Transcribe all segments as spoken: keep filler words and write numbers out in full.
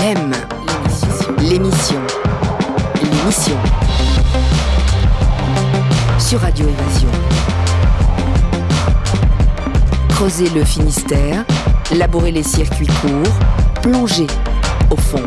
M. L'émission. L'émission. Sur Radio Évasion. Creuser le Finistère, labourer les circuits courts, plonger au fond.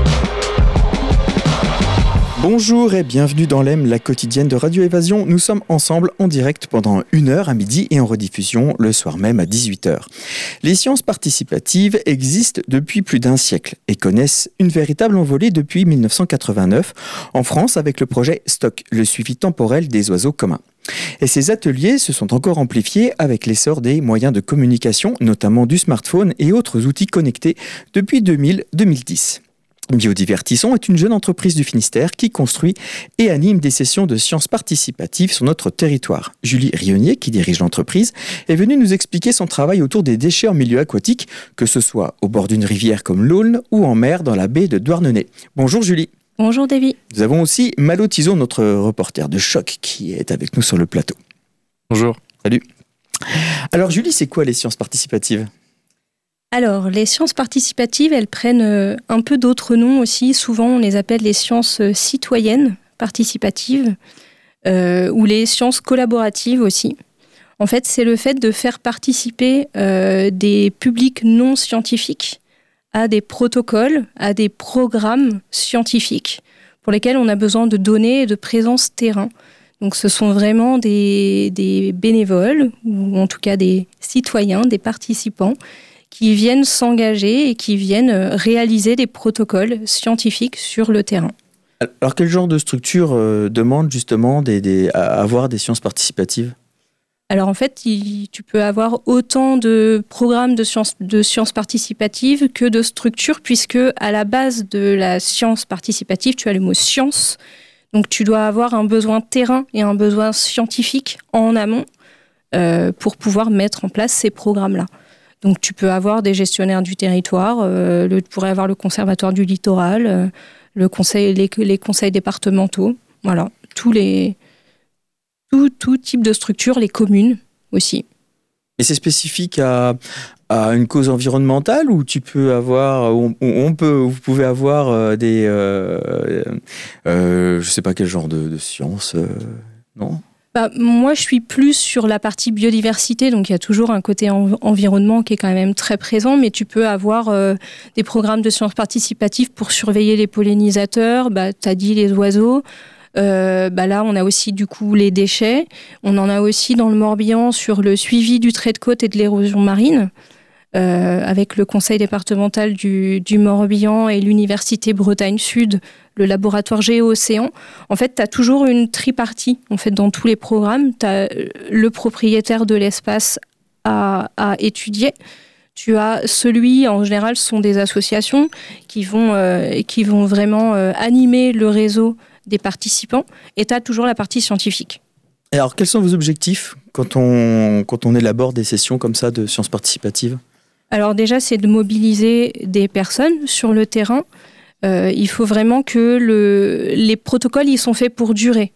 Bonjour et bienvenue dans l'E M, la quotidienne de Radio Évasion. Nous sommes ensemble en direct pendant une heure à midi et en rediffusion le soir même à dix-huit heures. Les sciences participatives existent depuis plus d'un siècle et connaissent une véritable envolée depuis dix-neuf cent quatre-vingt-neuf en France avec le projet STOC, le suivi temporel des oiseaux communs. Et ces ateliers se sont encore amplifiés avec l'essor des moyens de communication, notamment du smartphone et autres outils connectés depuis deux mille à deux mille dix. Biodivertisson est une jeune entreprise du Finistère qui construit et anime des sessions de sciences participatives sur notre territoire. Julie Rionnier, qui dirige l'entreprise, est venue nous expliquer son travail autour des déchets en milieu aquatique, que ce soit au bord d'une rivière comme l'Aulne ou en mer dans la baie de Douarnenez. Bonjour Julie. Bonjour Davy. Nous avons aussi Malo Tizot, notre reporter de choc, qui est avec nous sur le plateau. Bonjour. Salut. Alors Julie, c'est quoi les sciences participatives ? Alors, les sciences participatives, elles prennent un peu d'autres noms aussi. Souvent, on les appelle les sciences citoyennes participatives euh, ou les sciences collaboratives aussi. En fait, c'est le fait de faire participer euh, des publics non scientifiques à des protocoles, à des programmes scientifiques pour lesquels on a besoin de données et de présence terrain. Donc, ce sont vraiment des, des bénévoles ou en tout cas des citoyens, des participants qui viennent s'engager et qui viennent réaliser des protocoles scientifiques sur le terrain. Alors, quel genre de structure euh, demande justement des, des, à avoir des sciences participatives ? Alors, en fait, il, tu peux avoir autant de programmes de sciences, de sciences participatives que de structures, puisque à la base de la science participative, tu as le mot « science ». Donc, tu dois avoir un besoin terrain et un besoin scientifique en amont euh, pour pouvoir mettre en place ces programmes-là. Donc, tu peux avoir des gestionnaires du territoire, euh, le, tu pourrais avoir le conservatoire du littoral, euh, le conseil, les, les conseils départementaux, voilà, tous les, tout, tout type de structures, les communes aussi. Et c'est spécifique à, à une cause environnementale ou tu peux avoir, on, on peut, vous pouvez avoir euh, des, euh, euh, je sais pas quel genre de, de science, euh, non ? Bah, moi, je suis plus sur la partie biodiversité, donc il y a toujours un côté en- environnement qui est quand même très présent, mais tu peux avoir euh, des programmes de sciences participatives pour surveiller les pollinisateurs, bah, tu as dit les oiseaux, euh, bah, là on a aussi du coup les déchets, on en a aussi dans le Morbihan sur le suivi du trait de côte et de l'érosion marine, euh, avec le conseil départemental du, du Morbihan et l'université Bretagne Sud, le laboratoire Géo-Océan. En fait, tu as toujours une tripartie en fait, dans tous les programmes. Tu as le propriétaire de l'espace à, à étudier. Tu as celui, en général, ce sont des associations qui vont, euh, qui vont vraiment euh, animer le réseau des participants. Et tu as toujours la partie scientifique. Et alors, quels sont vos objectifs quand on, quand on élabore des sessions comme ça de sciences participatives ? Alors déjà, c'est de mobiliser des personnes sur le terrain. Euh, il faut vraiment que le, les protocoles, ils sont faits pour durer.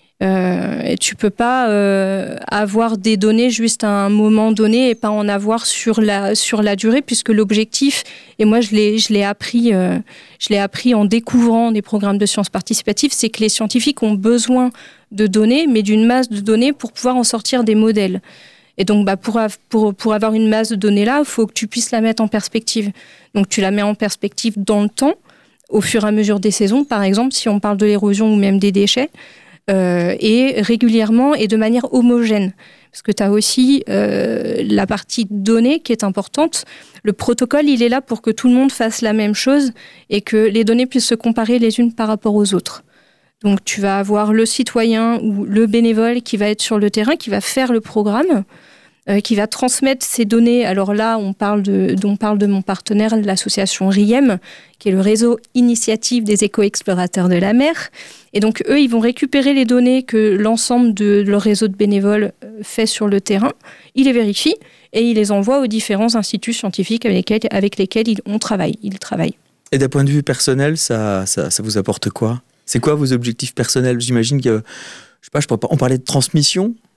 Euh, et tu peux pas euh, avoir des données juste à un moment donné et pas en avoir sur la, sur la durée, puisque l'objectif, et moi je l'ai, je l'ai appris, euh, je l'ai appris en découvrant des programmes de sciences participatives, c'est que les scientifiques ont besoin de données, mais d'une masse de données pour pouvoir en sortir des modèles. Et donc, bah, pour, pour, pour avoir une masse de données là, il faut que tu puisses la mettre en perspective. Donc, tu la mets en perspective dans le temps, au fur et à mesure des saisons, par exemple, si on parle de l'érosion ou même des déchets, euh, et régulièrement et de manière homogène. Parce que tu as aussi euh, la partie données qui est importante. Le protocole, il est là pour que tout le monde fasse la même chose et que les données puissent se comparer les unes par rapport aux autres. Donc, tu vas avoir le citoyen ou le bénévole qui va être sur le terrain, qui va faire le programme, euh, qui va transmettre ces données. Alors là, on parle de, on parle de mon partenaire, l'association R I E M, qui est le réseau Initiative des éco-explorateurs de la mer. Et donc, eux, ils vont récupérer les données que l'ensemble de leur réseau de bénévoles fait sur le terrain. Ils les vérifient et ils les envoient aux différents instituts scientifiques avec lesquels, avec lesquels ils, on travaille, ils travaillent. Et d'un point de vue personnel, ça, ça, ça vous apporte quoi ? C'est quoi vos objectifs personnels ? J'imagine que, je sais pas, je peux pas, on parlait de transmission.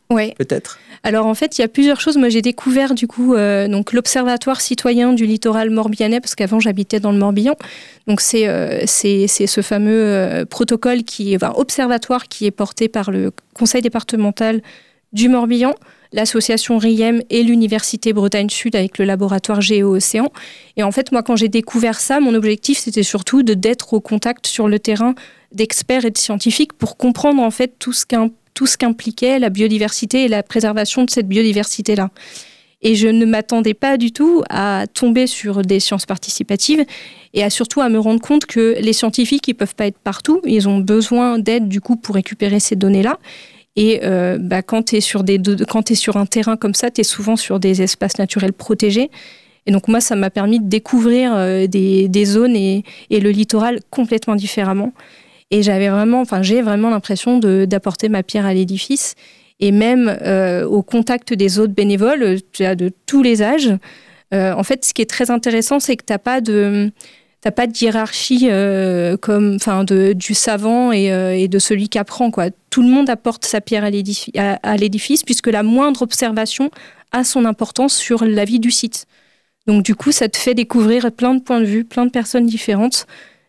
Ouais. Peut-être. Alors en fait, il y a plusieurs choses. Moi, j'ai découvert du coup euh, donc l'Observatoire citoyen du littoral morbihanais, parce qu'avant j'habitais dans le Morbihan. Donc c'est euh, c'est, c'est ce fameux euh, protocole qui est enfin, observatoire qui est porté par le Conseil départemental du Morbihan, l'association R I E M et l'Université Bretagne Sud avec le laboratoire Géo-Océan. Et en fait, moi, quand j'ai découvert ça, mon objectif, c'était surtout de d'être au contact sur le terrain d'experts et de scientifiques pour comprendre en fait tout ce qu'un tout ce qu'impliquait la biodiversité et la préservation de cette biodiversité-là. Et je ne m'attendais pas du tout à tomber sur des sciences participatives et à surtout à me rendre compte que les scientifiques, ils ne peuvent pas être partout. Ils ont besoin d'aide, du coup, pour récupérer ces données-là. Et euh, bah, quand tu es sur des, quand t'es sur un terrain comme ça, tu es souvent sur des espaces naturels protégés. Et donc, moi, ça m'a permis de découvrir euh, des, des zones et, et le littoral complètement différemment. Et j'avais vraiment, enfin, j'ai vraiment l'impression de, d'apporter ma pierre à l'édifice. Et même euh, au contact des autres bénévoles, de tous les âges. Euh, en fait, ce qui est très intéressant, c'est que tu n'as pas de, t'as pas de hiérarchie euh, comme, enfin, de, du savant et, euh, et de celui qui apprend, quoi. Tout le monde apporte sa pierre à l'édifice, à, à l'édifice, puisque la moindre observation a son importance sur la vie du site. Donc, du coup, ça te fait découvrir plein de points de vue, plein de personnes différentes.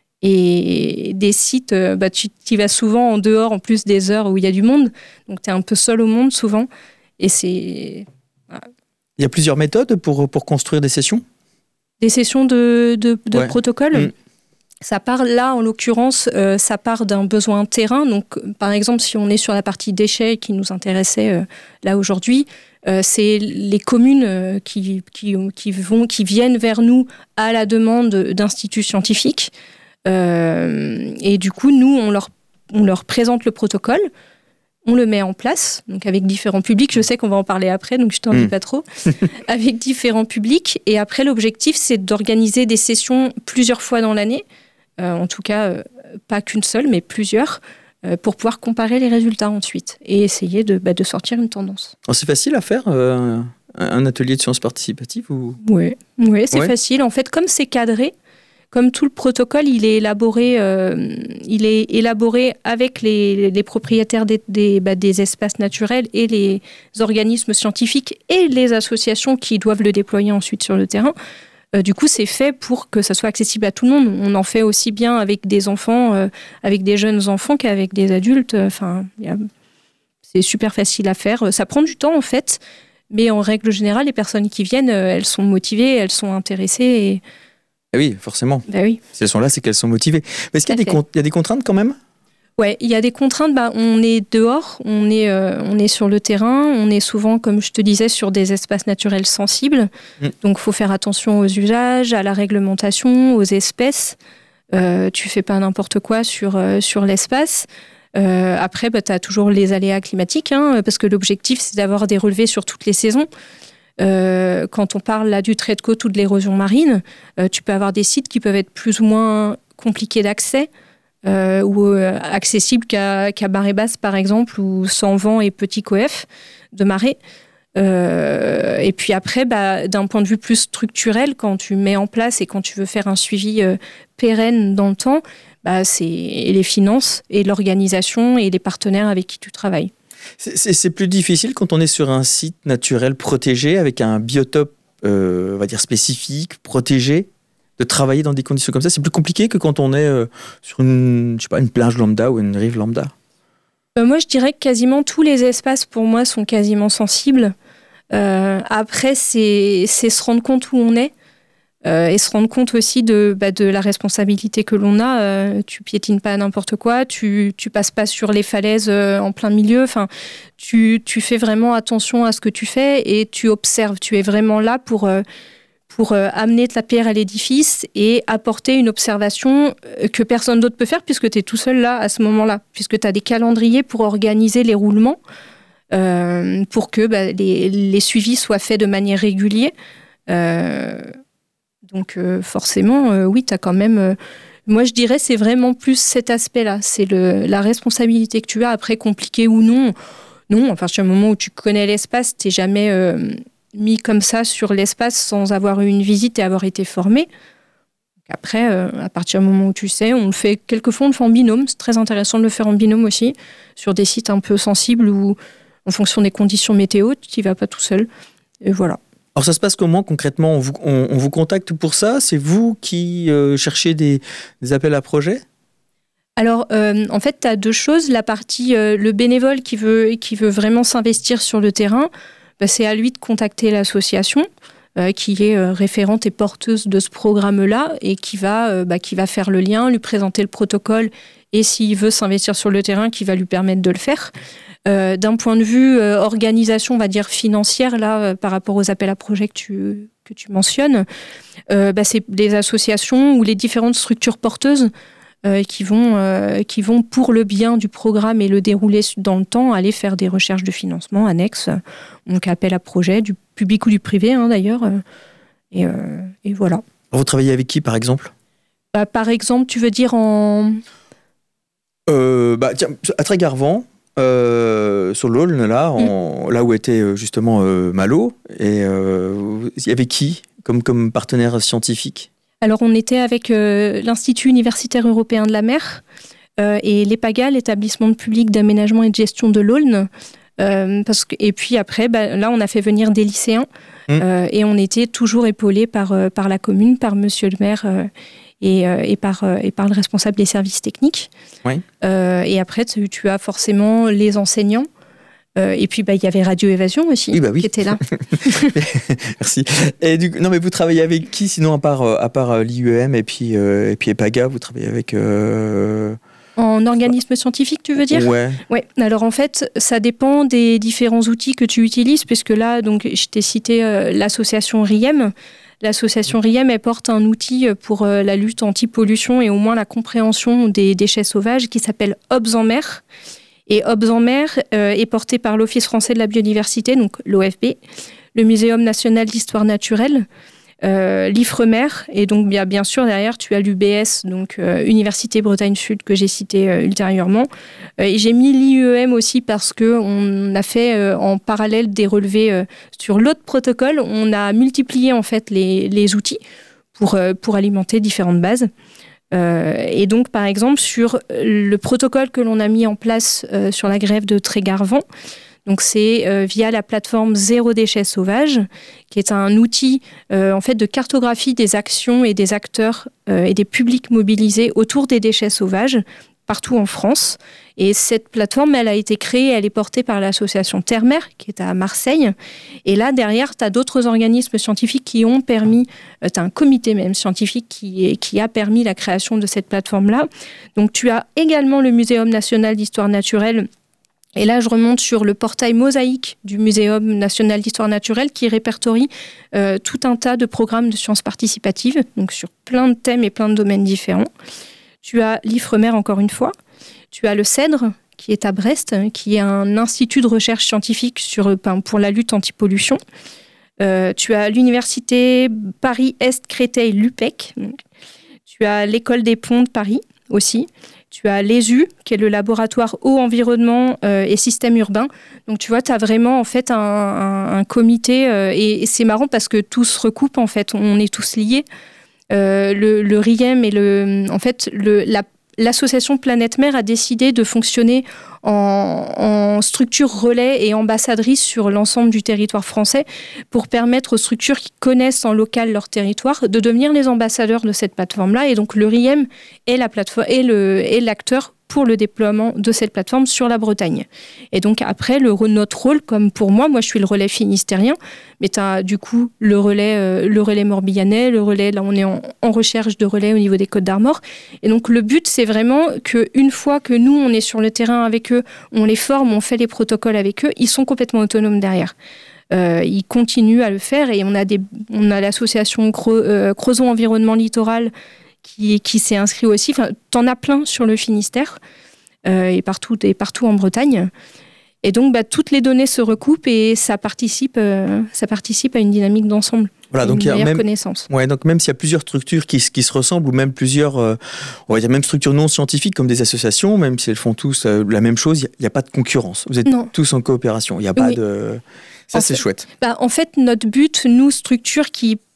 Et des sites, bah, tu y vas souvent en dehors, en plus des heures où il y a du monde. Donc, tu es un peu seul au monde, souvent. Et c'est... Voilà. Il y a plusieurs méthodes pour, pour construire des sessions ? Des sessions de, de, de ouais. protocole mmh. Ça part, là, en l'occurrence, euh, ça part d'un besoin terrain. Donc, par exemple, si on est sur la partie déchets qui nous intéressait euh, là aujourd'hui, euh, c'est les communes euh, qui, qui, qui, vont, qui viennent vers nous à la demande d'instituts scientifiques. Euh, et du coup, nous, on leur, on leur présente le protocole, on le met en place, donc avec différents publics. Je sais qu'on va en parler après, donc je t'en dis mmh. pas trop. Avec différents publics. Et après, l'objectif, c'est d'organiser des sessions plusieurs fois dans l'année. Euh, en tout cas, euh, pas qu'une seule, mais plusieurs, euh, pour pouvoir comparer les résultats ensuite et essayer de, bah, de sortir une tendance. Alors, c'est facile à faire euh, un atelier de sciences participatives ou... Oui, ouais, c'est ouais. facile. En fait, comme c'est cadré, comme tout le protocole, il est élaboré, euh, il est élaboré avec les, les propriétaires des, des, bah, des espaces naturels et les organismes scientifiques et les associations qui doivent le déployer ensuite sur le terrain. Euh, du coup, c'est fait pour que ça soit accessible à tout le monde. On en fait aussi bien avec des enfants, euh, avec des jeunes enfants qu'avec des adultes. Enfin, y a... c'est super facile à faire. Ça prend du temps, en fait, mais en règle générale, les personnes qui viennent, elles sont motivées, elles sont intéressées et... Oui, forcément. Ben oui. Si elles sont là, c'est qu'elles sont motivées. Mais est-ce qu'il y a, des con- il y a des contraintes quand même ? Ouais, il y a des contraintes. Bah, on est dehors, on est, euh, on est sur le terrain, on est souvent, comme je te disais, sur des espaces naturels sensibles. Mmh. Donc, il faut faire attention aux usages, à la réglementation, aux espèces. Euh, tu ne fais pas n'importe quoi sur, euh, sur l'espace. Euh, après, bah, tu as toujours les aléas climatiques, hein, parce que l'objectif, c'est d'avoir des relevés sur toutes les saisons. Euh, quand on parle là du trait de côte ou de l'érosion marine, euh, tu peux avoir des sites qui peuvent être plus ou moins compliqués d'accès euh, ou euh, accessibles qu'à, qu'à marée basse par exemple, ou sans vent et petit coef de marée. Euh, et puis après, bah, d'un point de vue plus structurel, quand tu mets en place et quand tu veux faire un suivi euh, pérenne dans le temps, bah, c'est les finances et l'organisation et les partenaires avec qui tu travailles. C'est, c'est, c'est plus difficile quand on est sur un site naturel protégé avec un biotope, euh, on va dire spécifique, protégé, de travailler dans des conditions comme ça. C'est plus compliqué que quand on est euh, sur une, je sais pas, une plage lambda ou une rive lambda. Euh, moi, je dirais que quasiment tous les espaces pour moi sont quasiment sensibles. Euh, après, c'est, c'est se rendre compte où on est. Euh, et se rendre compte aussi de, bah, de la responsabilité que l'on a. Euh, tu piétines pas n'importe quoi, tu, tu passes pas sur les falaises euh, en plein milieu. Enfin, tu, tu fais vraiment attention à ce que tu fais et tu observes. Tu es vraiment là pour, euh, pour euh, amener de la pierre à l'édifice et apporter une observation que personne d'autre peut faire puisque tu es tout seul là à ce moment-là, puisque tu as des calendriers pour organiser les roulements, euh, pour que bah, les, les suivis soient faits de manière régulière. Euh, Donc euh, forcément, euh, oui, tu as quand même... Euh, moi, je dirais c'est vraiment plus cet aspect-là. C'est le, la responsabilité que tu as, après, compliqué ou non. Non, à partir du moment où tu connais l'espace, tu n'es jamais euh, mis comme ça sur l'espace sans avoir eu une visite et avoir été formé. Donc après, euh, à partir du moment où tu sais, on le fait, quelquefois on le fait en binôme. C'est très intéressant de le faire en binôme aussi, sur des sites un peu sensibles où en fonction des conditions météo, tu n'y vas pas tout seul. Et voilà. Alors ça se passe comment concrètement ? On vous, on, on vous contacte pour ça ? C'est vous qui euh, cherchez des, des appels à projets ? Alors, euh, en fait, tu as deux choses. La partie, euh, le bénévole qui veut, qui veut vraiment s'investir sur le terrain, bah, c'est à lui de contacter l'association euh, qui est euh, référente et porteuse de ce programme-là et qui va, euh, bah, qui va faire le lien, lui présenter le protocole et s'il veut s'investir sur le terrain, qui va lui permettre de le faire. Euh, d'un point de vue euh, organisation, on va dire financière, là, euh, par rapport aux appels à projets que tu, que tu mentionnes, euh, bah, c'est les associations ou les différentes structures porteuses Euh, qui, vont, euh, qui vont, pour le bien du programme et le dérouler dans le temps, aller faire des recherches de financement annexes, donc appel à projet, du public ou du privé hein, d'ailleurs. Euh, et, euh, et voilà. Vous travaillez avec qui par exemple ? Bah, par exemple, tu veux dire en... euh, bah, tiens, à Trégarvan, euh, sur l'Aulne, là, en, mmh. là où était justement euh, Malo, et euh, il y avait qui comme, comme partenaire scientifique ? Alors, on était avec euh, l'Institut universitaire européen de la mer euh, et l'EPAGA, l'établissement public d'aménagement et de gestion de l'Aulne. Euh, parce que, et puis après, bah, là, on a fait venir des lycéens mmh. euh, et on était toujours épaulés par, euh, par la commune, par monsieur le maire euh, et, euh, et, par, euh, et par le responsable des services techniques. Oui. Euh, et après, tu, tu as forcément les enseignants. Euh, et puis, bah, il y avait Radio Évasion aussi, oui, bah oui. qui était là. Merci. Et du coup, non, mais vous travaillez avec qui, sinon, à part, à part l'I U M et puis, euh, et puis EPAGA, vous travaillez avec... Euh... En organisme scientifique, tu veux dire ? Ouais. Ouais. Alors, en fait, ça dépend des différents outils que tu utilises, puisque là, donc, je t'ai cité euh, l'association R I E M. L'association R I E M, elle porte un outil pour euh, la lutte anti-pollution et au moins la compréhension des déchets sauvages qui s'appelle Obs en mer. Et Obs en mer euh, est porté par l'Office français de la biodiversité, donc l'O F B, le Muséum national d'histoire naturelle, euh, l'Ifremer, et donc bien, bien sûr derrière tu as l'U B S, donc euh, Université Bretagne Sud que j'ai cité euh, ultérieurement. Euh, et j'ai mis l'I E M aussi parce qu'on a fait euh, en parallèle des relevés euh, sur l'autre protocole. On a multiplié en fait les, les outils pour, euh, pour alimenter différentes bases. Euh, et donc, par exemple, sur le protocole que l'on a mis en place euh, sur la grève de Trégarvan, donc c'est euh, via la plateforme Zéro Déchet Sauvage, qui est un outil euh, en fait de cartographie des actions et des acteurs euh, et des publics mobilisés autour des déchets sauvages partout en France. Et cette plateforme, elle a été créée, elle est portée par l'association Terre-Mer, qui est à Marseille. Et là, derrière, tu as d'autres organismes scientifiques qui ont permis, euh, tu as un comité même scientifique qui, est, qui a permis la création de cette plateforme-là. Donc, tu as également le Muséum national d'histoire naturelle. Et là, je remonte sur le portail Mosaïque du Muséum national d'histoire naturelle qui répertorie euh, tout un tas de programmes de sciences participatives, donc sur plein de thèmes et plein de domaines différents. Tu as l'Ifremer, encore une fois. Tu as le CEDRE, qui est à Brest, qui est un institut de recherche scientifique sur, pour la lutte anti-pollution. Euh, tu as l'Université Paris-Est Créteil, l'U P E C. Tu as l'École des Ponts de Paris aussi. Tu as l'E S U, qui est le laboratoire eau, environnement euh, et système urbain. Donc, tu vois, tu as vraiment en fait un, un, un comité. Euh, et, et c'est marrant parce que tout se recoupe, en fait. On est tous liés. Euh, le, le R I E M et le, en fait, le, la, l'association Planète Mer a décidé de fonctionner en, en structure relais et ambassadrice sur l'ensemble du territoire français pour permettre aux structures qui connaissent en local leur territoire de devenir les ambassadeurs de cette plateforme-là. Et donc le R I E M est, la plateforme, est, le, est l'acteur pour le déploiement de cette plateforme sur la Bretagne. Et donc après, le, notre rôle, comme pour moi, moi je suis le relais finistérien, mais tu as du coup le relais, euh, le relais morbihanais, le relais, là on est en, en recherche de relais au niveau des Côtes d'Armor. Et donc le but, c'est vraiment qu'une fois que nous, on est sur le terrain avec eux, on les forme, on fait les protocoles avec eux, ils sont complètement autonomes derrière. Euh, ils continuent à le faire et on a, des, on a l'association Creux, euh, Creusot Environnement Littoral qui, qui s'est inscrit aussi. Enfin, t'en as plein sur le Finistère euh, et, partout, et partout en Bretagne. Et donc, bah, toutes les données se recoupent et ça participe, euh, ça participe à une dynamique d'ensemble. Voilà, donc une il y a meilleure même, connaissance. Ouais, donc même s'il y a plusieurs structures qui, qui se ressemblent ou même plusieurs, euh, on va dire même structures non scientifiques comme des associations, même si elles font tous euh, la même chose, il n'y a, a pas de concurrence. Vous êtes non. tous en coopération. Il n'y a pas oui. de. Ça, en c'est fait, chouette. Bah, en fait, notre but, nous, structures qui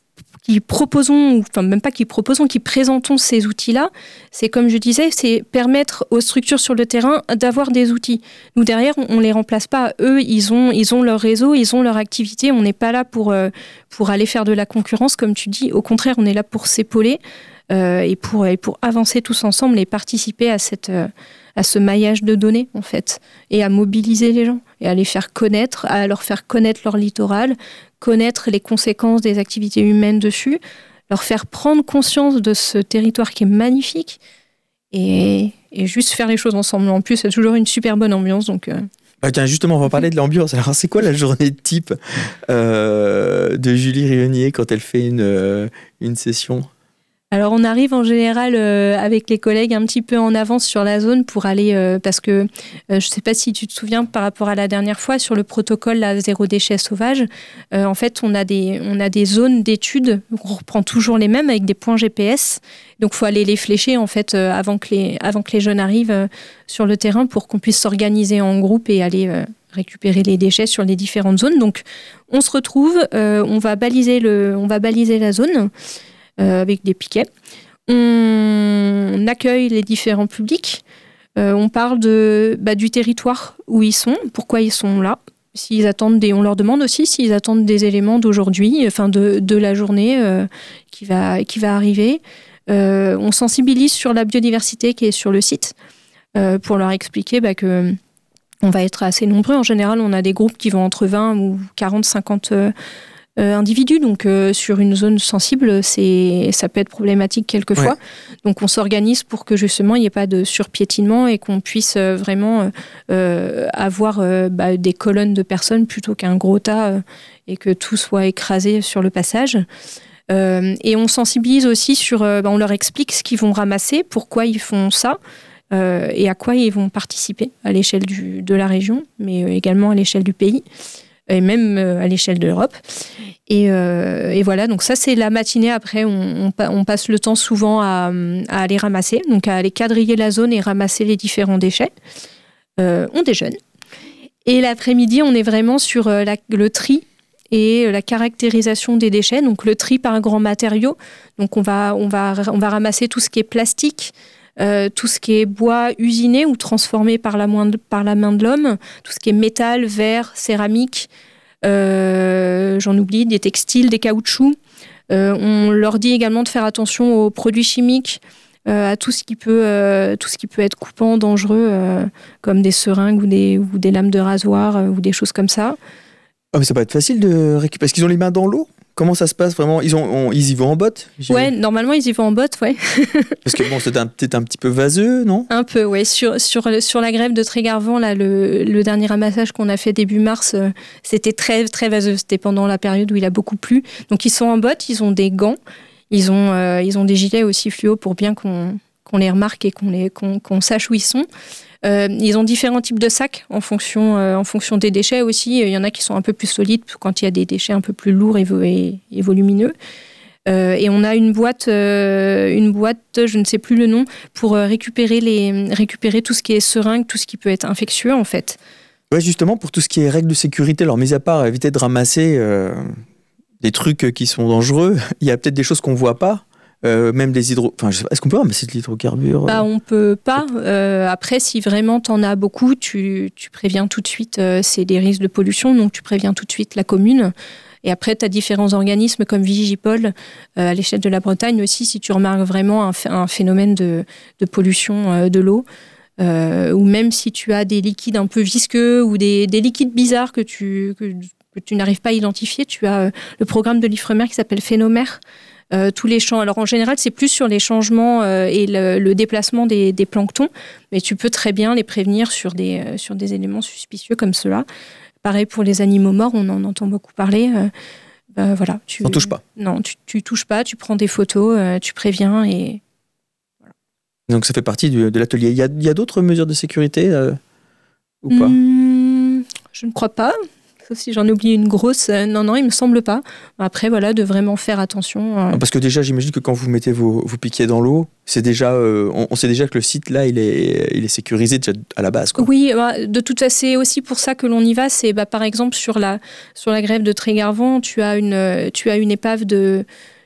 qui proposons, enfin même pas qui proposons, qui présentons ces outils-là, c'est comme je disais, c'est permettre aux structures sur le terrain d'avoir des outils. Nous derrière, on, on les remplace pas. Eux, ils ont, ils ont leur réseau, ils ont leur activité. On n'est pas là pour euh, pour aller faire de la concurrence, comme tu dis. Au contraire, on est là pour s'épauler euh, et pour et pour avancer tous ensemble et participer à cette euh, à ce maillage de données en fait, et à mobiliser les gens et à les faire connaître, à leur faire connaître leur littoral, connaître les conséquences des activités humaines dessus, leur faire prendre conscience de ce territoire qui est magnifique et, et juste faire les choses ensemble. En plus, c'est toujours une super bonne ambiance. Donc, euh... ah tiens, justement, on va parler de l'ambiance. Alors, c'est quoi la journée de type euh, de Julie Rionnier quand elle fait une, euh, une session ? Alors, on arrive en général euh, avec les collègues un petit peu en avance sur la zone pour aller, euh, parce que euh, je ne sais pas si tu te souviens par rapport à la dernière fois, sur le protocole là, zéro déchet sauvage, euh, en fait, on a des, on a des zones d'études, on reprend toujours les mêmes avec des points G P S. Donc, il faut aller les flécher en fait, euh, avant, que les, avant que les jeunes arrivent euh, sur le terrain pour qu'on puisse s'organiser en groupe et aller euh, récupérer les déchets sur les différentes zones. Donc, on se retrouve, euh, on va baliser le, on va baliser la zone. Euh, avec des piquets. On accueille les différents publics. Euh, on parle de, bah, du territoire où ils sont, pourquoi ils sont là. S'ils attendent des, on leur demande aussi s'ils attendent des éléments d'aujourd'hui, enfin de, de la journée euh, qui, va, qui va arriver. Euh, on sensibilise sur la biodiversité qui est sur le site euh, pour leur expliquer bah, que on va être assez nombreux. En général, on a des groupes qui vont entre vingt ou quarante, cinquante euh, Euh, individus, donc euh, sur une zone sensible, c'est, ça peut être problématique quelquefois. Ouais. Donc on s'organise pour que justement il n'y ait pas de surpiétinement et qu'on puisse euh, vraiment euh, avoir euh, bah, des colonnes de personnes plutôt qu'un gros tas euh, et que tout soit écrasé sur le passage. Euh, et on sensibilise aussi sur, euh, bah, on leur explique ce qu'ils vont ramasser, pourquoi ils font ça. Euh, et à quoi ils vont participer à l'échelle du, de la région, mais euh, également à l'échelle du pays. Et même à l'échelle de l'Europe. Et, euh, et voilà, donc ça, c'est la matinée. Après, on, on, on passe le temps souvent à, à aller ramasser, donc à aller quadriller la zone et ramasser les différents déchets. Euh, on déjeune. Et l'après-midi, on est vraiment sur la, le tri et la caractérisation des déchets. Donc le tri par grands matériaux. Donc on va, on va, on va ramasser tout ce qui est plastique, Euh, tout ce qui est bois usiné ou transformé par la, main de, par la main de l'homme, tout ce qui est métal, verre, céramique, euh, j'en oublie, des textiles, des caoutchoucs. Euh, on leur dit également de faire attention aux produits chimiques, euh, à tout ce qui peut, euh, tout ce qui peut être coupant, dangereux, euh, comme des seringues ou des, ou des lames de rasoir euh, ou des choses comme ça. Ah, mais ça peut être facile de récupérer, parce qu'ils ont les mains dans l'eau. Comment ça se passe vraiment ? Ils, ont, on, ils y vont en botte ? Ouais, normalement ils y vont en botte, ouais. Parce que bon, c'est un, peut-être un petit peu vaseux, non ? Un peu, ouais. Sur, sur, sur la grève de Trégarvan, là, le, le dernier ramassage qu'on a fait début mars, euh, c'était très, très vaseux. C'était pendant la période où il a beaucoup plu. Donc ils sont en botte, ils ont des gants, ils ont, euh, ils ont des gilets aussi fluo pour bien qu'on, qu'on les remarque et qu'on, les, qu'on, qu'on sache où ils sont. Euh, ils ont différents types de sacs en fonction, euh, en fonction des déchets aussi. Il y en a qui sont un peu plus solides quand il y a des déchets un peu plus lourds et, et, et volumineux. Euh, et on a une boîte, euh, une boîte, je ne sais plus le nom, pour euh, récupérer, les, récupérer tout ce qui est seringue, tout ce qui peut être infectieux en fait. Ouais, justement, pour tout ce qui est règles de sécurité, alors mis à part éviter de ramasser euh, des trucs qui sont dangereux, il y a peut-être des choses qu'on ne voit pas. Euh, même des hydro... Enfin, je sais pas, est-ce qu'on peut ramasser de l'hydrocarbure ? Bah, on peut pas. Euh, après, si vraiment t'en as beaucoup, tu, tu préviens tout de suite, euh, c'est des risques de pollution, donc tu préviens tout de suite la commune. Et après, tu as différents organismes comme Vigipol, euh, à l'échelle de la Bretagne aussi, si tu remarques vraiment un, un phénomène de, de pollution euh, de l'eau, euh, ou même si tu as des liquides un peu visqueux ou des, des liquides bizarres que tu, que, que tu n'arrives pas à identifier, tu as euh, le programme de l'Ifremer qui s'appelle Phénomère. Euh, tous les champs. Alors en général, c'est plus sur les changements euh, et le, le déplacement des, des planctons, mais tu peux très bien les prévenir sur des, euh, sur des éléments suspicieux comme cela. Pareil pour les animaux morts, on en entend beaucoup parler. Euh, bah, voilà, tu n'en touches pas. Non, tu, tu touches pas, tu prends des photos, euh, tu préviens et voilà. Donc ça fait partie du, de l'atelier. Il y a, il y a d'autres mesures de sécurité euh, ou pas ? mmh, Je ne crois pas. Sauf si j'en oublie une grosse. Euh, non, non, il me semble pas. Après, voilà, de vraiment faire attention. Euh... Parce que déjà, j'imagine que quand vous mettez vos, vos piquets dans l'eau, c'est déjà, euh, on, on sait déjà que le site là, il est, il est sécurisé déjà à la base, quoi. Oui, bah, de toute façon, c'est aussi pour ça que l'on y va. C'est bah, par exemple sur la sur la grève de Trégarvan, tu as une tu as une épave de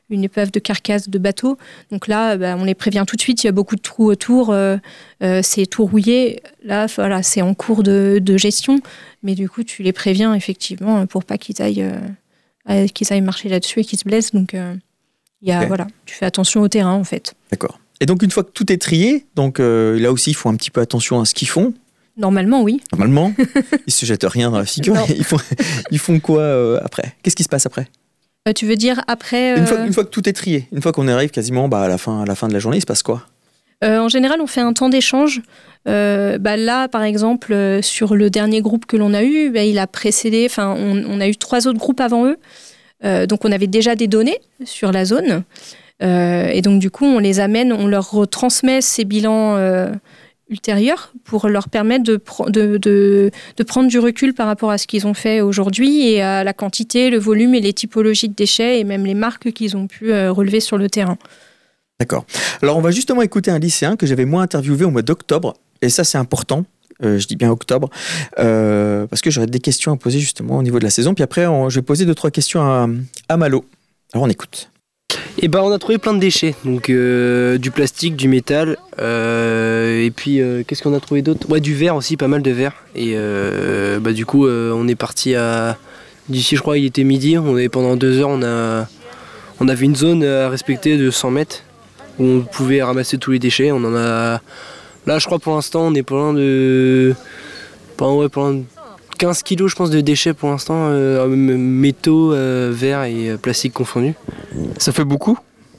une épave de carcasse de bateau. Donc là, bah, on les prévient tout de suite, il y a beaucoup de trous autour, euh, euh, c'est tout rouillé. Là, voilà, c'est en cours de, de gestion, mais du coup, tu les préviens effectivement pour pas qu'ils aillent, euh, qu'ils aillent marcher là-dessus et qu'ils se blessent. Donc, euh, il y a, okay. voilà, tu fais attention au terrain en fait. D'accord. Et donc, une fois que tout est trié, donc euh, là aussi, il faut un petit peu attention à ce qu'ils font. Normalement, oui. Normalement, ils se jettent rien dans la figure. Ils font, ils font quoi euh, après ? Qu'est-ce qui se passe après ? euh, Tu veux dire après euh... une, fois, une fois que tout est trié, une fois qu'on arrive quasiment bah, à, la fin, à la fin de la journée, il se passe quoi ? euh, En général, on fait un temps d'échange. Euh, bah là, par exemple, euh, sur le dernier groupe que l'on a eu, bah, il a précédé. Enfin, on, on a eu trois autres groupes avant eux. Euh, donc, on avait déjà des données sur la zone. Euh, et donc, du coup, on les amène, on leur retransmet ces bilans. Euh, ultérieurs pour leur permettre de, de, de, de prendre du recul par rapport à ce qu'ils ont fait aujourd'hui et à la quantité, le volume et les typologies de déchets et même les marques qu'ils ont pu euh, relever sur le terrain. D'accord. Alors on va justement écouter un lycéen que j'avais moi interviewé au mois d'octobre et ça c'est important, euh, je dis bien octobre, euh, parce que j'aurais des questions à poser justement au niveau de la saison puis après on, je vais poser deux trois questions à, à Malo. Alors on écoute. Et bah on a trouvé plein de déchets, donc euh, du plastique, du métal, euh, et puis euh, qu'est-ce qu'on a trouvé d'autre ? Ouais, du verre aussi, pas mal de verre. Et euh, bah du coup euh, on est parti à d'ici je crois il était midi, on est pendant deux heures on a on avait une zone à respecter de cent mètres où on pouvait ramasser tous les déchets. On en a là je crois pour l'instant on est pas loin de pas ouais pas loin de quinze kilos je pense de déchets pour l'instant, euh, métaux, euh, verre et euh, plastique confondus. Ça fait beaucoup ?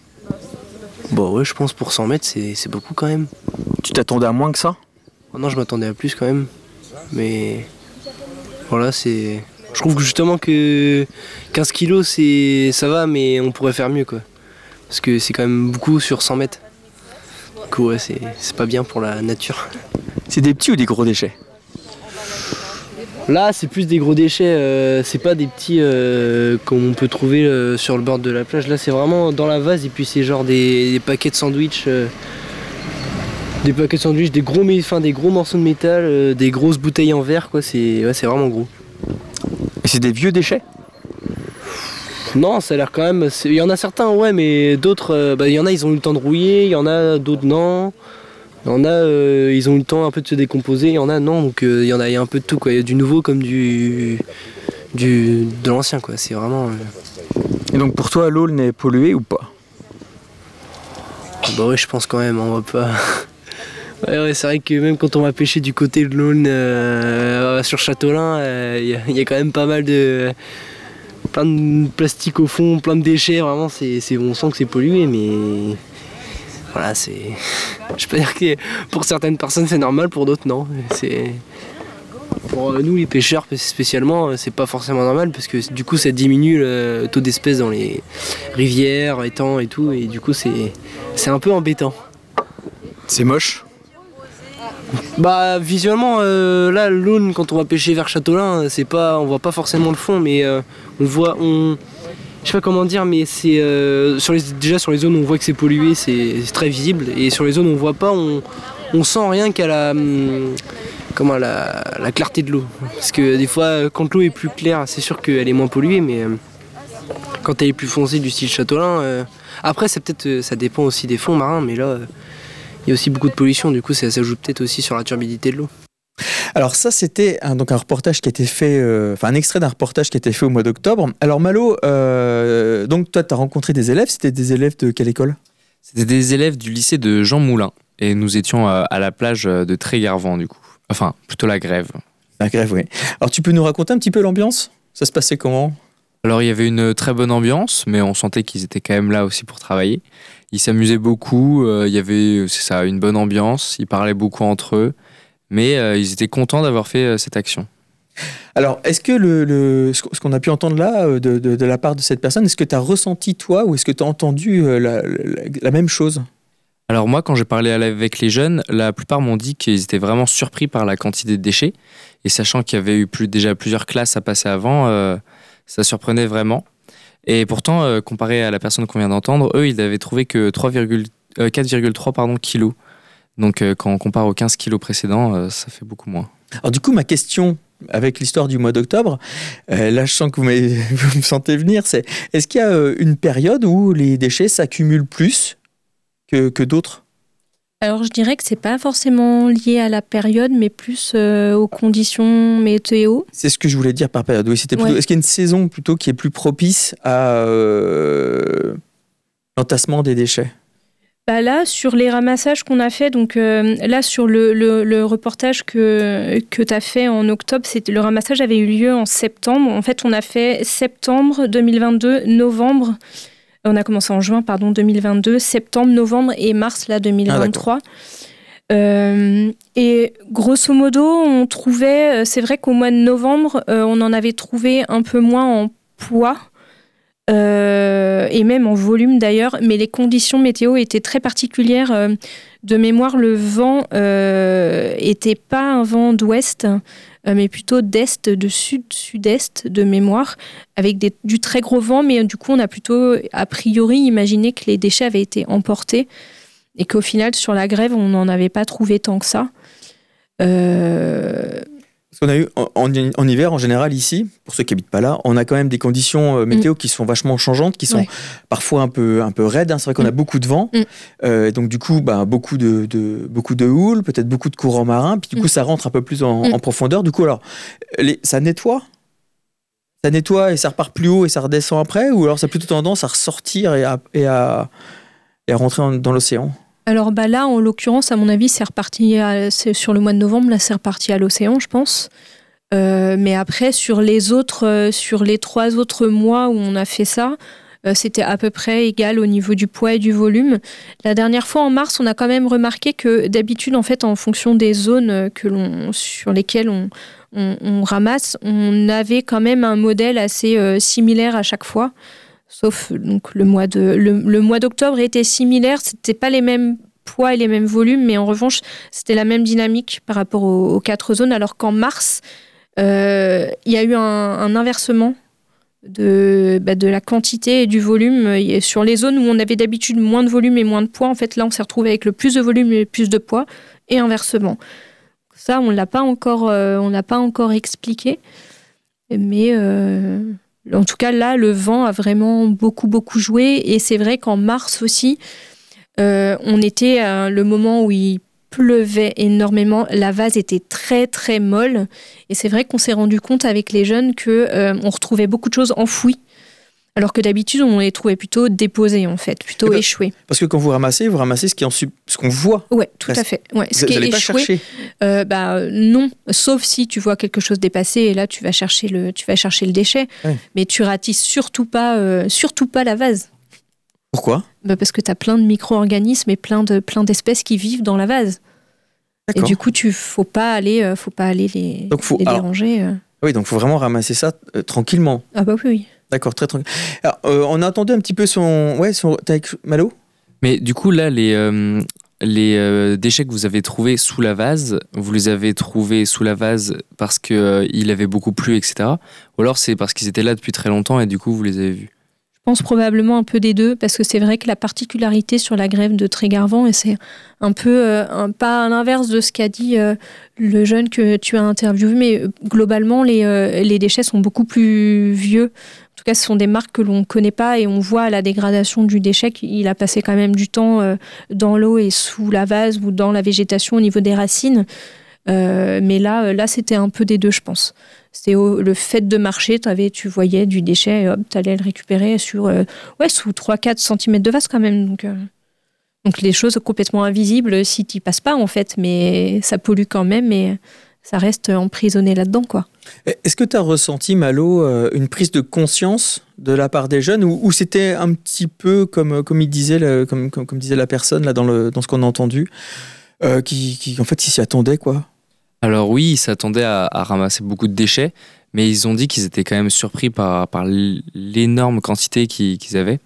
Bon ouais je pense pour cent mètres c'est, c'est beaucoup quand même. Tu t'attendais à moins que ça ? Oh non je m'attendais à plus quand même. Mais voilà c'est. Je trouve que justement que quinze kilos c'est. Ça va mais on pourrait faire mieux quoi. Parce que c'est quand même beaucoup sur cent mètres. Du coup ouais c'est, c'est pas bien pour la nature. C'est des petits ou des gros déchets ? Là, c'est plus des gros déchets, euh, c'est pas des petits euh, qu'on peut trouver euh, sur le bord de la plage. Là, c'est vraiment dans la vase et puis c'est genre des, des paquets de sandwich, euh, des paquets de sandwich, des gros, enfin, des gros morceaux de métal, euh, des grosses bouteilles en verre, quoi. C'est, ouais, c'est vraiment gros. Et c'est des vieux déchets ? Non, ça a l'air quand même. Il y en a certains, ouais, mais d'autres, euh, bah, il y en a, ils ont eu le temps de rouiller, il y en a d'autres non. Il y en a, euh, ils ont eu le temps un peu de se décomposer, il y en a non, donc euh, il y en a, il y a un peu de tout quoi. Il y a du nouveau comme du, du de l'ancien quoi. C'est vraiment. Euh... Et donc pour toi, l'eau n'est polluée ou pas ? Bah ouais, je pense quand même. On va pas. ouais, ouais, c'est vrai que même quand on va pêcher du côté de l'Aulne euh, sur Châteaulin, il euh, y, y a quand même pas mal de plein de plastique au fond, plein de déchets. Vraiment, c'est, c'est on sent que c'est pollué, mais. Voilà, c'est. Je peux dire que pour certaines personnes c'est normal, pour d'autres non. C'est. Pour nous les pêcheurs spécialement, c'est pas forcément normal parce que du coup ça diminue le taux d'espèces dans les rivières, étangs et tout, et du coup c'est c'est un peu embêtant. C'est moche. Bah visuellement euh, là l'Aulne quand on va pêcher vers Châteaulin, c'est pas, on voit pas forcément le fond, mais euh, on voit on. Je sais pas comment dire, mais c'est euh, sur les, déjà sur les zones où on voit que c'est pollué, c'est, c'est très visible, et sur les zones où on voit pas, on, on sent rien qu'à la, hum, comment, la, la clarté de l'eau. Parce que des fois, quand l'eau est plus claire, c'est sûr qu'elle est moins polluée, mais euh, quand elle est plus foncée du style Châteaulin, euh, après c'est peut-être, ça dépend aussi des fonds marins, mais là, il euh, y a aussi beaucoup de pollution, du coup ça s'ajoute peut-être aussi sur la turbidité de l'eau. Alors ça, c'était un, donc un reportage qui a été fait, euh, enfin un extrait d'un reportage qui a été fait au mois d'octobre. Alors Malo, euh, donc toi, tu as rencontré des élèves. C'était des élèves de quelle école ? C'était des élèves du lycée de Jean Moulin. Et nous étions à la plage de Trégarvan, du coup. Enfin, plutôt la Grève. La Grève, oui. Alors tu peux nous raconter un petit peu l'ambiance ? Ça se passait comment ? Alors il y avait une très bonne ambiance, mais on sentait qu'ils étaient quand même là aussi pour travailler. Ils s'amusaient beaucoup, euh, il y avait, c'est ça, une bonne ambiance. Ils parlaient beaucoup entre eux. Mais euh, ils étaient contents d'avoir fait euh, cette action. Alors, est-ce que le, le, ce qu'on a pu entendre là, de, de, de la part de cette personne, est-ce que tu as ressenti toi ou est-ce que tu as entendu euh, la, la, la même chose ? Alors moi, quand j'ai parlé avec les jeunes, la plupart m'ont dit qu'ils étaient vraiment surpris par la quantité de déchets. Et sachant qu'il y avait eu plus, déjà plusieurs classes à passer avant, euh, ça surprenait vraiment. Et pourtant, euh, comparé à la personne qu'on vient d'entendre, eux, ils avaient trouvé que quatre virgule trois pardon, kilos. Donc euh, quand on compare aux quinze kilos précédents, euh, ça fait beaucoup moins. Alors du coup, ma question avec l'histoire du mois d'octobre, euh, là je sens que vous, vous me sentez venir, c'est, est-ce qu'il y a euh, une période où les déchets s'accumulent plus que, que d'autres ? Alors je dirais que c'est pas forcément lié à la période, mais plus euh, aux conditions météo. C'est ce que je voulais dire par période. Oui, c'était plutôt, Ouais. Est-ce qu'il y a une saison plutôt qui est plus propice à euh, l'entassement des déchets ? Bah là, sur les ramassages qu'on a fait, donc euh, là sur le, le, le reportage que, que tu as fait en octobre, c'était, le ramassage avait eu lieu en septembre. En fait, on a fait septembre deux mille vingt-deux, novembre. On a commencé en juin, pardon, deux mille vingt-deux, septembre, novembre et mars, là, deux mille vingt-trois. Ah, euh, et grosso modo, on trouvait, c'est vrai qu'au mois de novembre, euh, on en avait trouvé un peu moins en poids, euh, et même en volume d'ailleurs, mais les conditions météo étaient très particulières. Euh, de mémoire, le vent euh, était pas un vent d'ouest, mais plutôt d'est, de sud-sud-est de mémoire, avec des, du très gros vent, mais du coup on a plutôt a priori imaginé que les déchets avaient été emportés et qu'au final sur la grève on n'en avait pas trouvé tant que ça. Euh... Parce qu'on a eu en, en, en hiver en général ici, pour ceux qui habitent pas là, on a quand même des conditions euh, météo mmh. qui sont vachement changeantes, qui sont ouais. parfois un peu un peu raides. Hein. C'est vrai qu'on mmh. a beaucoup de vent, mmh. euh, donc du coup bah, beaucoup de, de beaucoup de houle, peut-être beaucoup de courants marins, puis du coup mmh. ça rentre un peu plus en, mmh. en profondeur. Du coup alors les, ça nettoie, ça nettoie et ça repart plus haut et ça redescend après, ou alors ça a plutôt tendance à ressortir et à et à, et à rentrer en, dans l'océan. Alors bah là, en l'occurrence, à mon avis, c'est reparti à, c'est sur le mois de novembre, là, c'est reparti à l'océan, je pense. Euh, mais après, sur les autres, euh, sur les trois autres mois où on a fait ça, euh, c'était à peu près égal au niveau du poids et du volume. La dernière fois, en mars, on a quand même remarqué que d'habitude, en fait, en fonction des zones que l'on, sur lesquelles on, on, on ramasse, on avait quand même un modèle assez euh, similaire à chaque fois. Sauf donc le mois de le, le mois d'octobre était similaire, c'était pas les mêmes poids et les mêmes volumes, mais en revanche c'était la même dynamique par rapport aux, aux quatre zones. Alors qu'en mars, euh, il y a eu un, un inversement de bah, de la quantité et du volume. Sur les zones où on avait d'habitude moins de volume et moins de poids, en fait là on s'est retrouvé avec le plus de volume et plus de poids, et inversement. Ça on l'a pas encore, euh, on l'a pas encore expliqué, mais euh en tout cas, là, le vent a vraiment beaucoup, beaucoup joué. Et c'est vrai qu'en mars aussi, euh, on était à le moment où il pleuvait énormément. La vase était très, très molle. Et c'est vrai qu'on s'est rendu compte avec les jeunes qu'on euh, retrouvait beaucoup de choses enfouies. Alors que d'habitude, on les trouvait plutôt déposées, en fait, plutôt ben, échouées. Parce que quand vous ramassez, vous ramassez ce, qui est en sub... ce qu'on voit. Oui, tout à fait. Ouais. Ce vous qui n'allez est pas échoué, chercher euh, bah, non, sauf si tu vois quelque chose dépasser, et là, tu vas chercher le, tu vas chercher le déchet. Ouais. Mais tu ratisses surtout pas, euh, surtout pas la vase. Pourquoi ? Bah, parce que tu as plein de micro-organismes et plein, de, plein d'espèces qui vivent dans la vase. D'accord. Et du coup, il ne faut pas aller, euh, faut pas aller les, donc faut, les alors, déranger. Euh. Oui, donc il faut vraiment ramasser ça euh, tranquillement. Ah bah oui, oui. D'accord, très tranquille. Alors, euh, on a entendu un petit peu son... Ouais, son... T'as avec Malo ? Mais du coup, là, les, euh, les euh, déchets que vous avez trouvés sous la vase, vous les avez trouvés sous la vase parce qu'il euh, avait beaucoup plu, et cetera. Ou alors c'est parce qu'ils étaient là depuis très longtemps et du coup, vous les avez vus ? Je pense probablement un peu des deux, parce que c'est vrai que la particularité sur la grève de Trégarvan, et c'est un peu, euh, un, pas à l'inverse de ce qu'a dit euh, le jeune que tu as interviewé, mais globalement, les, euh, les déchets sont beaucoup plus vieux. En tout cas, ce sont des marques que l'on ne connaît pas, et on voit la dégradation du déchet qu'il a passé quand même du temps euh, dans l'eau et sous la vase ou dans la végétation au niveau des racines. Euh, mais là, là, c'était un peu des deux, je pense. C'était au, le fait de marcher, tu voyais du déchet, et hop, tu allais le récupérer sur, euh, ouais, sous trois à quatre centimètres de vase quand même. Donc, euh, donc les choses complètement invisibles si tu n'y passes pas, en fait, mais ça pollue quand même et ça reste emprisonné là-dedans, quoi. Est-ce que tu as ressenti, Malo, une prise de conscience de la part des jeunes, ou, ou c'était un petit peu comme, comme, il disait, le, comme, comme, comme disait la personne là, dans, le, dans ce qu'on a entendu, euh, qui, qui, en fait, ils s'y attendaient, quoi ? Alors oui, ils s'attendaient à, à ramasser beaucoup de déchets, mais ils ont dit qu'ils étaient quand même surpris par, par l'énorme quantité qu'ils, qu'ils avaient.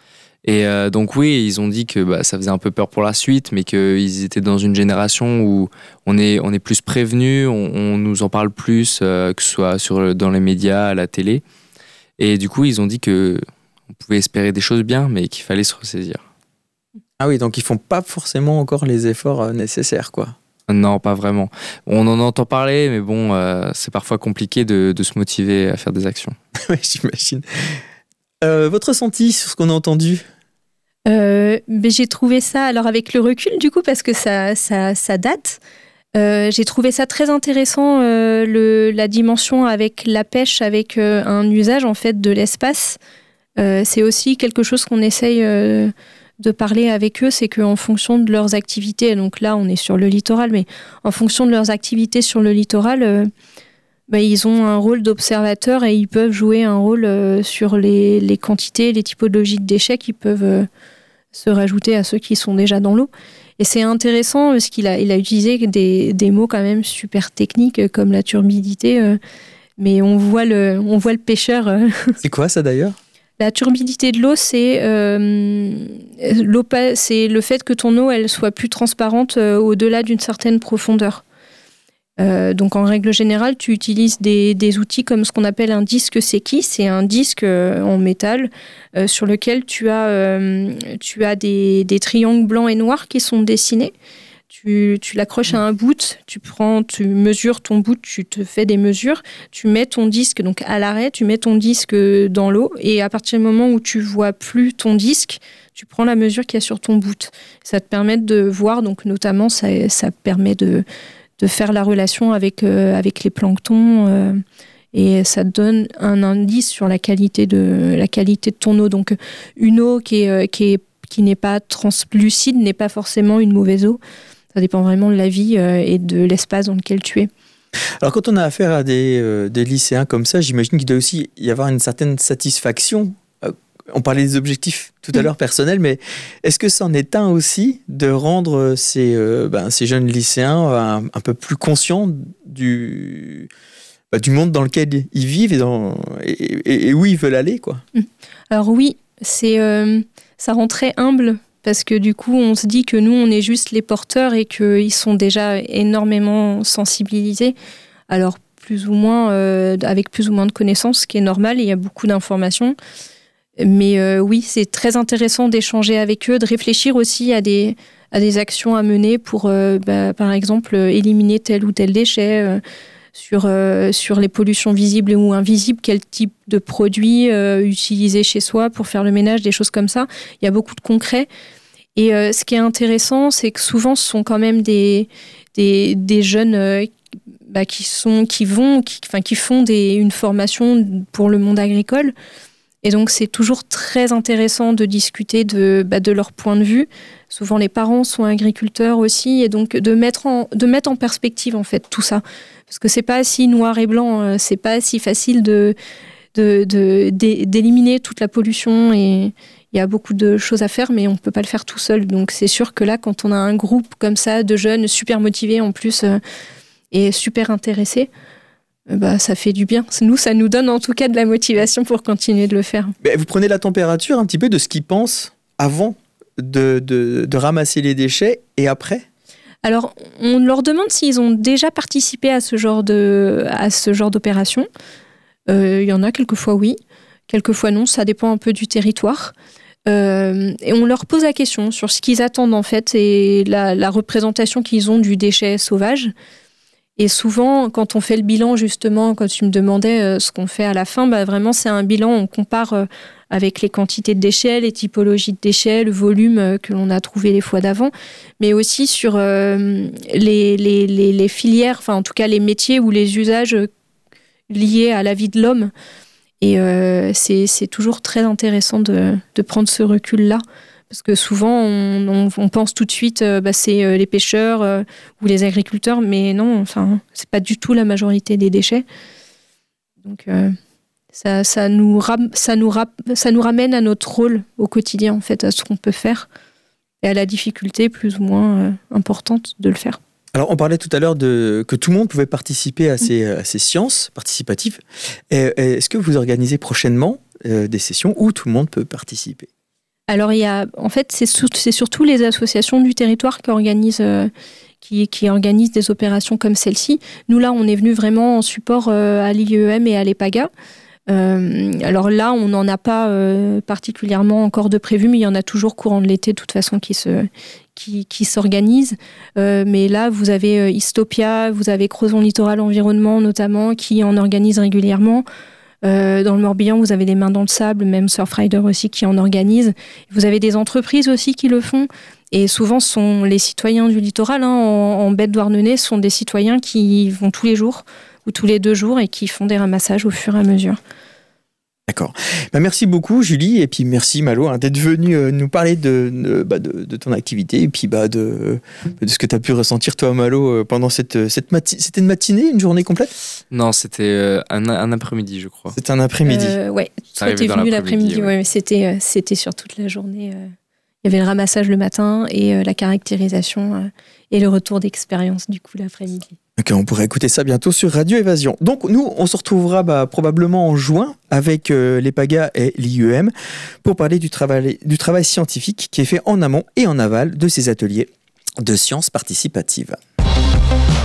Et euh, donc oui, ils ont dit que bah, ça faisait un peu peur pour la suite, mais qu'ils étaient dans une génération où on est, on est plus prévenus, on, on nous en parle plus, euh, que ce soit sur, dans les médias, à la télé. Et du coup, ils ont dit qu'on pouvait espérer des choses bien, mais qu'il fallait se ressaisir. Ah oui, donc ils font pas forcément encore les efforts nécessaires, quoi. Non, pas vraiment. On en entend parler, mais bon, euh, c'est parfois compliqué de, de se motiver à faire des actions. Oui, j'imagine. Euh, votre ressenti sur ce qu'on a entendu ? euh, mais J'ai trouvé ça, alors avec le recul du coup, parce que ça, ça, ça date, euh, j'ai trouvé ça très intéressant, euh, le, la dimension avec la pêche, avec euh, un usage en fait de l'espace. Euh, c'est aussi quelque chose qu'on essaye euh, de parler avec eux, c'est qu'en fonction de leurs activités, donc là on est sur le littoral, mais en fonction de leurs activités sur le littoral, euh, bah, ils ont un rôle d'observateur et ils peuvent jouer un rôle euh, sur les, les quantités, les typologies de déchets qui peuvent euh, se rajouter à ceux qui sont déjà dans l'eau. Et c'est intéressant parce qu'il a, il a utilisé des, des mots quand même super techniques comme la turbidité, euh, mais on voit le, on voit le pêcheur. Euh, C'est quoi ça d'ailleurs ? La turbidité de l'eau, c'est, euh, c'est le fait que ton eau elle soit plus transparente euh, au-delà d'une certaine profondeur. Euh, donc en règle générale, tu utilises des, des outils comme ce qu'on appelle un disque séquis. C'est un disque euh, en métal euh, sur lequel tu as, euh, tu as des, des triangles blancs et noirs qui sont dessinés. Tu, tu l'accroches à un bout, tu prends, tu mesures ton bout, tu te fais des mesures, tu mets ton disque donc à l'arrêt, tu mets ton disque dans l'eau et à partir du moment où tu vois plus ton disque, tu prends la mesure qu'il y a sur ton bout. Ça te permet de voir, donc notamment ça, ça permet de, de faire la relation avec, euh, avec les planctons euh, et ça te donne un indice sur la qualité de, la qualité de ton eau. Donc une eau qui est, qui est, qui n'est pas translucide n'est pas forcément une mauvaise eau. Ça dépend vraiment de la vie euh, et de l'espace dans lequel tu es. Alors quand on a affaire à des, euh, des lycéens comme ça, j'imagine qu'il doit aussi y avoir une certaine satisfaction. Euh, on parlait des objectifs tout à mmh. l'heure personnels, mais est-ce que c'en est un aussi de rendre ces, euh, ben, ces jeunes lycéens un, un peu plus conscients du, bah, du monde dans lequel ils vivent et, dans, et, et, et où ils veulent aller, quoi ? mmh. Alors oui, c'est, euh, ça rend très humble. Parce que du coup, on se dit que nous, on est juste les porteurs et qu'ils sont déjà énormément sensibilisés. Alors, plus ou moins, euh, avec plus ou moins de connaissances, ce qui est normal, il y a beaucoup d'informations. Mais euh, oui, c'est très intéressant d'échanger avec eux, de réfléchir aussi à des, à des actions à mener pour, euh, bah, par exemple, éliminer tel ou tel déchet, euh, sur, euh, sur les pollutions visibles ou invisibles, quel type de produits euh, utiliser chez soi pour faire le ménage, des choses comme ça. Il y a beaucoup de concret. Et euh, ce qui est intéressant, c'est que souvent, ce sont quand même des, des, des jeunes euh, bah, qui, sont, qui, vont, qui, enfin, qui font des, une formation pour le monde agricole. Et donc, c'est toujours très intéressant de discuter de, bah, de leur point de vue. Souvent, les parents sont agriculteurs aussi. Et donc, de mettre en, de mettre en perspective, en fait, tout ça. Parce que c'est pas si noir et blanc. C'est pas si facile de, de, de, d'éliminer toute la pollution. Et il y a beaucoup de choses à faire, mais on peut pas le faire tout seul. Donc, c'est sûr que là, quand on a un groupe comme ça de jeunes super motivés en plus euh, et super intéressés, bah, ça fait du bien. Nous, ça nous donne en tout cas de la motivation pour continuer de le faire. Mais vous prenez la température un petit peu de ce qu'ils pensent avant de, de, de ramasser les déchets et après ? Alors, on leur demande s'ils ont déjà participé à ce genre, de, à ce genre d'opération. Euh, il y en a quelquefois oui, quelquefois non, ça dépend un peu du territoire. Euh, et on leur pose la question sur ce qu'ils attendent en fait et la, la représentation qu'ils ont du déchet sauvage. Et souvent, quand on fait le bilan, justement, quand tu me demandais euh, ce qu'on fait à la fin, bah, vraiment, c'est un bilan, on compare euh, avec les quantités de déchets, les typologies de déchets, le volume euh, que l'on a trouvé les fois d'avant, mais aussi sur euh, les, les, les, les filières, enfin, en tout cas, les métiers ou les usages euh, liés à la vie de l'homme. Et euh, c'est, c'est toujours très intéressant de, de prendre ce recul-là. Parce que souvent, on, on, on pense tout de suite, euh, bah, c'est euh, les pêcheurs euh, ou les agriculteurs, mais non, enfin, c'est pas du tout la majorité des déchets. Donc, euh, ça, ça, nous ram- ça, nous ra- ça nous ramène à notre rôle au quotidien, en fait, à ce qu'on peut faire et à la difficulté plus ou moins euh, importante de le faire. Alors, on parlait tout à l'heure de, que tout le monde pouvait participer à ces, à ces sciences participatives. Et, et est-ce que vous organisez prochainement euh, des sessions où tout le monde peut participer ? Alors, il y a, en fait, c'est, sou- c'est surtout les associations du territoire qui organisent, euh, qui, qui organisent des opérations comme celle-ci. Nous, là, on est venu vraiment en support euh, à l'I E M et à l'EPAGA. Euh, alors là, on n'en a pas euh, particulièrement encore de prévu, mais il y en a toujours courant de l'été, de toute façon, qui se, qui, qui s'organisent. Euh, mais là, vous avez euh, Istopia, vous avez Crozon Littoral Environnement notamment, qui en organisent régulièrement. Euh, dans le Morbihan, vous avez les Mains dans le Sable, même Surfrider aussi qui en organise. Vous avez des entreprises aussi qui le font. Et souvent, ce sont les citoyens du littoral, hein, en, en baie de Douarnenez, ce sont des citoyens qui vont tous les jours ou tous les deux jours et qui font des ramassages au fur et à mesure. D'accord. Bah, merci beaucoup Julie et puis merci Malo hein, d'être venue euh, nous parler de, de, bah, de, de ton activité et puis bah, de, de ce que tu as pu ressentir toi Malo euh, pendant cette, cette matinée. C'était une matinée, une journée complète ? Non, c'était euh, un, un après-midi je crois. C'était un après-midi. Euh, ouais, toi t'es venu l'après-midi, ouais. Ouais, mais c'était, euh, c'était sur toute la journée. Euh, il y avait le ramassage le matin et euh, la caractérisation euh, et le retour d'expérience du coup l'après-midi. Ok, on pourrait écouter ça bientôt sur Radio Évasion. Donc nous, on se retrouvera bah, probablement en juin avec euh, l'EPAGA et l'I U M pour parler du travail, du travail scientifique qui est fait en amont et en aval de ces ateliers de sciences participatives.